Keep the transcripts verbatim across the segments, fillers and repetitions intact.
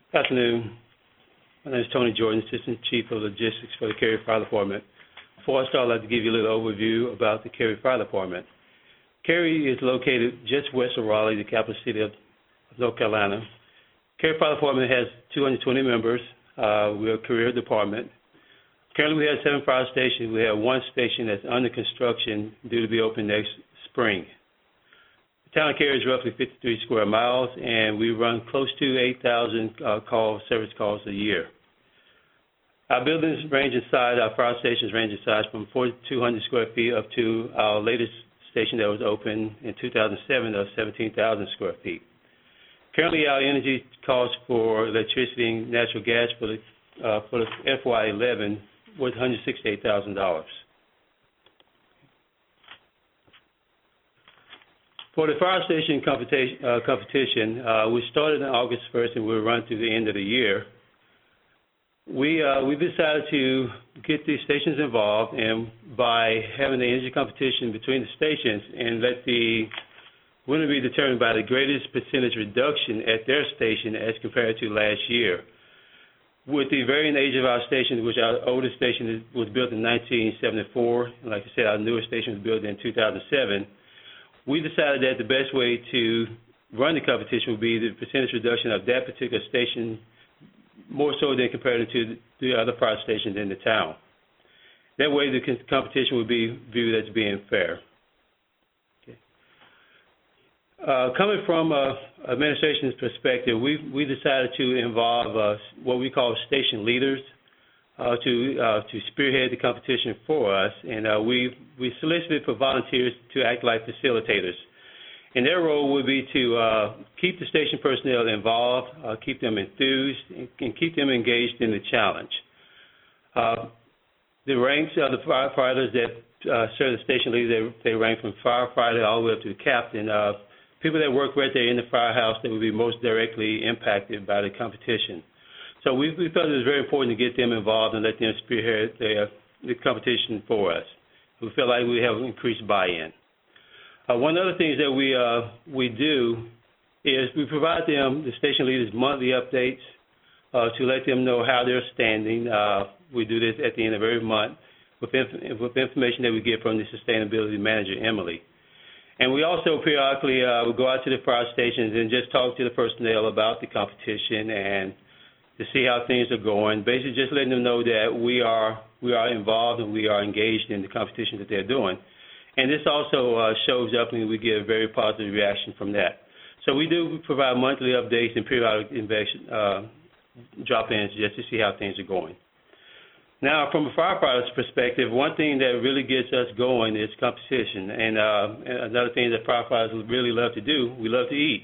Afternoon. My name is Tony Jordan, Assistant Chief of Logistics for the Cary Fire Department. Before I start, I'd like to give you a little overview about the Cary Fire Department. Cary is located just west of Raleigh, the capital city of North Carolina. Cary Fire Department has two hundred twenty members. Uh, we're a career department. Currently, we have seven fire stations. We have one station that's under construction, due to be open next spring. The town of Cary is roughly fifty-three square miles, and we run close to eight thousand uh, call service calls a year. Our buildings range in size, our fire stations range in size from forty-two hundred square feet up to our latest station that was open in two thousand seven of seventeen thousand square feet. Currently, our energy cost for electricity and natural gas for the, uh, for the F Y eleven was one hundred sixty-eight thousand dollars. For the fire station competition, uh, competition uh, we started on August first and we'll run through the end of the year. We uh, we decided to get these stations involved, and by having the energy competition between the stations and let the winner be determined by the greatest percentage reduction at their station as compared to last year. With the varying age of our stations, which our oldest station was built in nineteen seventy-four, and like I said, our newest station was built in two thousand seven, we decided that the best way to run the competition would be the percentage reduction of that particular station, more so than compared to the other fire stations in the town. That way the competition would be viewed as being fair. Okay. Uh, coming from an administration's perspective, we we decided to involve uh, what we call station leaders uh, to uh, to spearhead the competition for us, and uh, we we solicited for volunteers to act like facilitators. And their role would be to uh, keep the station personnel involved, uh, keep them enthused, and, and keep them engaged in the challenge. Uh, the ranks of the firefighters that uh, serve the station leaders, they, they rank from firefighter all the way up to the captain. Uh, people that work right there in the firehouse that would be most directly impacted by the competition. So we, we felt it was very important to get them involved and let them spearhead the, the competition for us. We feel like we have increased buy-in. Uh, one of the things that we uh, we do is we provide them, the station leaders, monthly updates uh, to let them know how they're standing. Uh, we do this at the end of every month with, inf- with information that we get from the sustainability manager, Emily. And we also periodically uh, will go out to the fire stations and just talk to the personnel about the competition and to see how things are going. Basically, just letting them know that we are we are involved and we are engaged in the competition that they're doing. And this also uh, shows up, and we get a very positive reaction from that. So we do provide monthly updates and periodic uh, drop-ins just to see how things are going. Now, from a firefighter's perspective, one thing that really gets us going is competition. And, uh, and another thing that firefighters really love to do, we love to eat.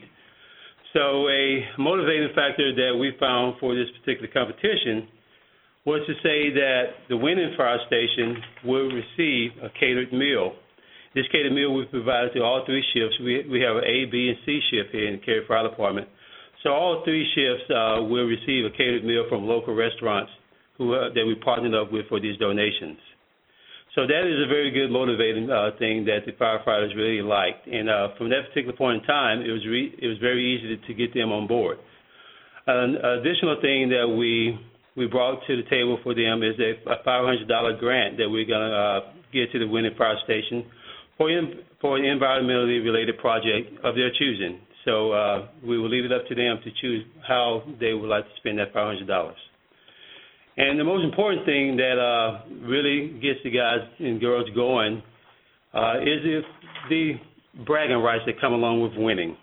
So a motivating factor that we found for this particular competition was to say that the winning fire station will receive a catered meal. This catered meal we provided to all three shifts. We, we have an A, B, and C shift here in the Cary Fire Department. So all three shifts uh, will receive a catered meal from local restaurants who uh, that we partnered up with for these donations. So that is a very good motivating uh, thing that the firefighters really liked. And uh, from that particular point in time, it was re- it was very easy to, to get them on board. An additional thing that we we brought to the table for them is a five hundred dollars grant that we're going to uh, give to the winning fire station for, in, for an environmentally related project of their choosing. So uh, we will leave it up to them to choose how they would like to spend that five hundred dollars. And the most important thing that uh, really gets the guys and girls going uh, is if the bragging rights that come along with winning.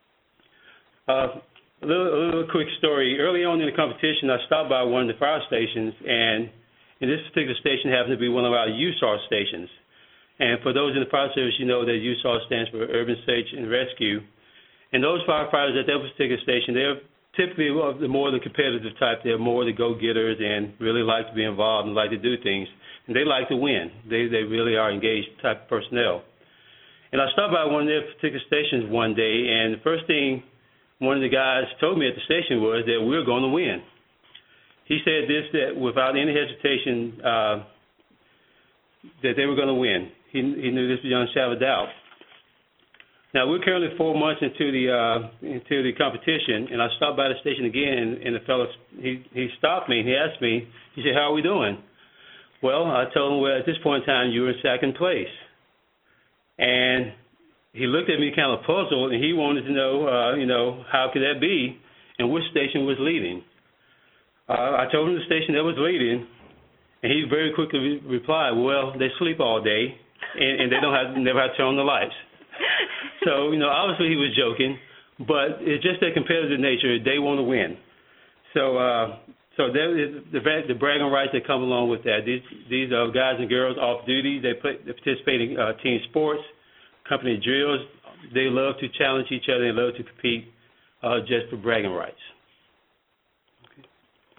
Uh, a, little, a little quick story. Early on in the competition, I stopped by one of the fire stations, and in this particular station happened to be one of our U S A R stations. And for those in the fire service, you know that U S A R stands for Urban Search and Rescue. And those firefighters at that particular station, they're typically the more the competitive type. They're more the go-getters and really like to be involved and like to do things. And they like to win. They they really are engaged type of personnel. And I stopped by one of their particular stations one day, and the first thing one of the guys told me at the station was that we're going to win. He said this, that without any hesitation, uh, that they were going to win. He, he knew this beyond a shadow of doubt. Now, we're currently four months into the uh, into the competition, and I stopped by the station again, and, and the fellow, he, he stopped me, and he asked me, he said, how are we doing? Well, I told him, well, at this point in time, you were in second place. And he looked at me kind of puzzled, and he wanted to know, uh, you know, how could that be, and which station was leading. Uh, I told him the station that was leading, and he very quickly re- replied, well, they sleep all day, and, and they don't have never have to turn on the lights. So, you know, obviously he was joking, but it's just their competitive nature. They want to win. So, uh, so there is the, the bragging rights that come along with that. These these are guys and girls off duty. They, play, they participate in uh, team sports, company drills. They love to challenge each other and love to compete uh, just for bragging rights. Okay.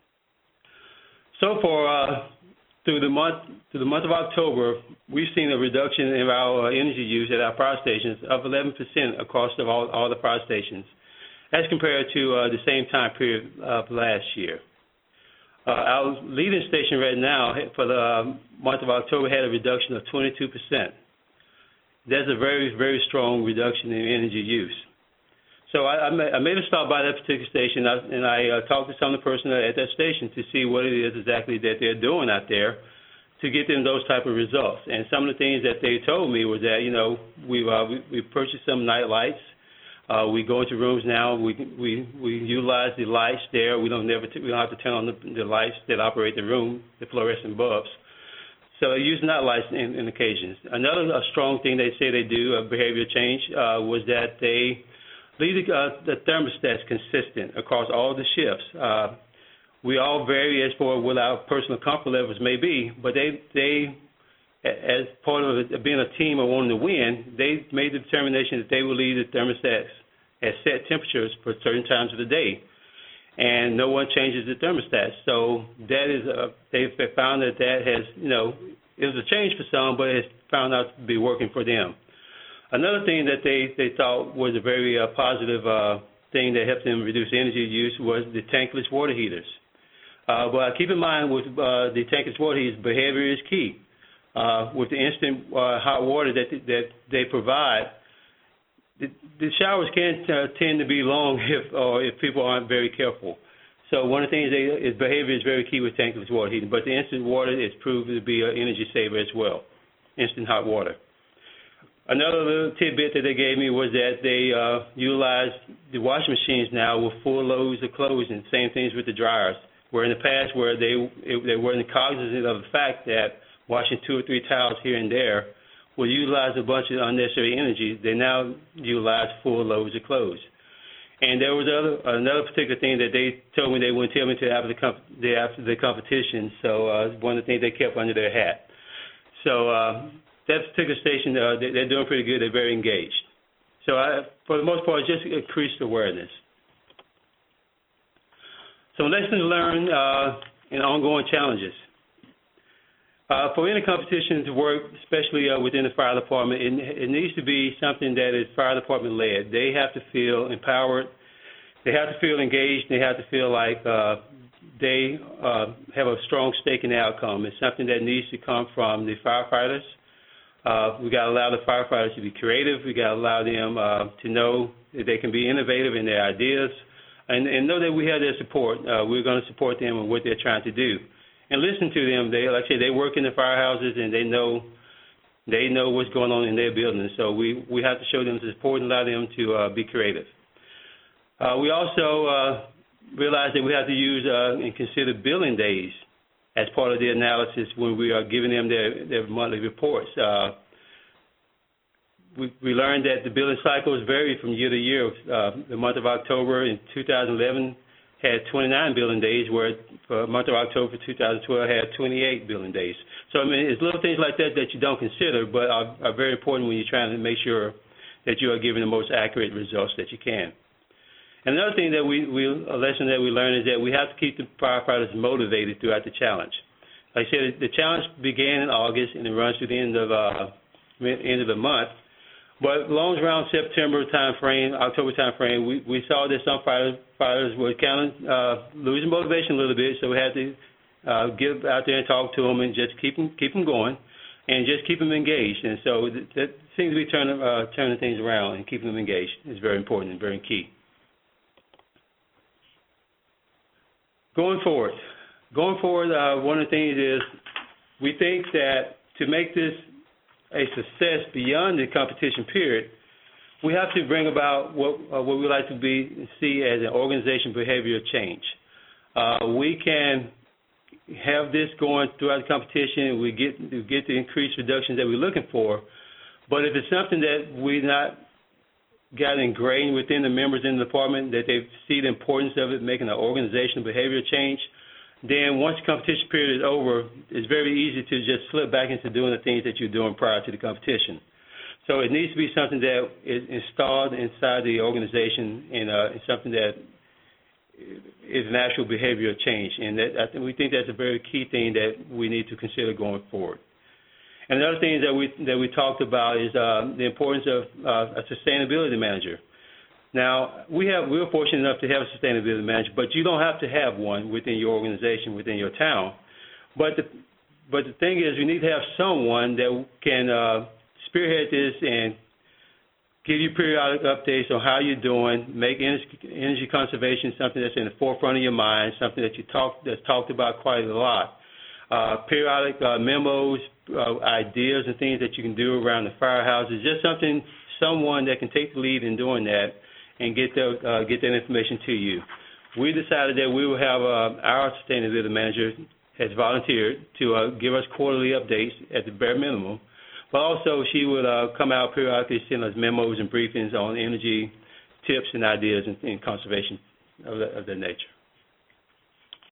So far, uh, through the month through the month of October, we've seen a reduction in our uh, energy use at our power stations of eleven percent across the, all, all the power stations, as compared to uh, the same time period of last year. Uh, our leading station right now for the uh, month of October had a reduction of twenty-two percent. That's a very, very strong reduction in energy use. So I, I, made, I made a stop by that particular station, and I uh, talked to some of the personnel at that station to see what it is exactly that they're doing out there to get them those type of results. And some of the things that they told me was that, you know, we've, uh, we, we purchased some night lights. Uh, we go into rooms now. We we we utilize the lights there. We don't never t- we don't have to turn on the, the lights that operate the room, the fluorescent bulbs. So they use night lights in, in occasions. Another a strong thing they say they do, a behavior change, uh, was that they leave the, uh, the thermostats consistent across all the shifts. Uh, we all vary as for what our personal comfort levels may be, but they they as part of it, being a team and wanting to win, they made the determination that they will leave the thermostats at set temperatures for certain times of the day, and no one changes the thermostats. So that is a, they've found that that has, you know, it was a change for some, but it's found out to be working for them. Another thing that they, they thought was a very uh, positive uh, thing that helped them reduce energy use was the tankless water heaters. Uh, but keep in mind with uh, the tankless water heaters, behavior is key. Uh, with the instant uh, hot water that that they provide, the, the showers can uh, tend to be long if or if people aren't very careful. So one of the things they, is behavior is very key with tankless water heating. But the instant water is proven to be an energy saver as well, instant hot water. Another little tidbit that they gave me was that they uh, utilize the washing machines now with full loads of clothes, and same things with the dryers. Where in the past, where they it, they weren't cognizant of the fact that washing two or three towels here and there will utilize a bunch of unnecessary energy, they now utilize full loads of clothes. And there was other, another particular thing that they told me they wouldn't tell me until after the, comp- the, after the competition, so uh, one of the things they kept under their hat. So uh, that particular station, uh, they, they're doing pretty good. They're very engaged. So I, for the most part, just increased awareness. So lessons learned uh, and ongoing challenges. Uh, for any competition to work, especially uh, within the fire department, it, it needs to be something that is fire department led. They have to feel empowered. They have to feel engaged. They have to feel like uh, they uh, have a strong stake in the outcome. It's something that needs to come from the firefighters. Uh, we got to allow the firefighters to be creative. We got to allow them uh, to know that they can be innovative in their ideas, and, and know that we have their support. Uh, we're going to support them in what they're trying to do. And listen to them. They, like I say, they work in the firehouses, and they know they know what's going on in their building. So we, we have to show them support and allow them to uh, be creative. Uh, we also uh, realize that we have to use uh, and consider billing days as part of the analysis when we are giving them their, their monthly reports. Uh, we, we learned that the billing cycles vary from year to year. Uh, the month of October in two thousand eleven had twenty-nine billing days, where for the month of October two thousand twelve had twenty-eight billing days. So, I mean, it's little things like that that you don't consider, but are, are very important when you're trying to make sure that you are giving the most accurate results that you can. And another thing that we, we a lesson that we learned is that we have to keep the firefighters motivated throughout the challenge. Like I said, the challenge began in August and it runs through the end of uh, end of the month. But along around September time frame, October time frame, we, we saw that some fighters, fighters were kind of uh, losing motivation a little bit, so we had to uh, get out there and talk to them and just keep them keep them going, and just keep them engaged. And so that seems to be turning, uh, turning things around and keeping them engaged is very important and very key. Going forward, going forward, uh, one of the things is we think that to make this a success beyond the competition period, we have to bring about what uh, what we like to be see as an organization behavioral change. Uh, we can have this going throughout the competition. We get we get the increased reductions that we're looking for, but if it's something that we not got ingrained within the members in the department, that they see the importance of it, making an organizational behavioral change, then once the competition period is over, it's very easy to just slip back into doing the things that you're doing prior to the competition. So it needs to be something that is installed inside the organization, and uh, it's something that is an actual behavioral change. And that, I think we think that's a very key thing that we need to consider going forward. And another thing that we that we talked about is uh, the importance of uh, a sustainability manager. Now, we have we're fortunate enough to have a sustainability manager, but you don't have to have one within your organization, within your town. But the but the thing is, you need to have someone that can uh, spearhead this and give you periodic updates on how you're doing, make energy, energy conservation something that's in the forefront of your mind, something that you talk that's talked about quite a lot. Uh, periodic uh, memos, uh, ideas, and things that you can do around the firehouses. Just something, someone that can take the lead in doing that and get the, uh, get that information to you. We decided that we will have uh, our sustainability manager has volunteered to uh, give us quarterly updates at the bare minimum, but also she would uh, come out periodically, send us memos and briefings on energy tips and ideas and, and conservation of, the, of that nature.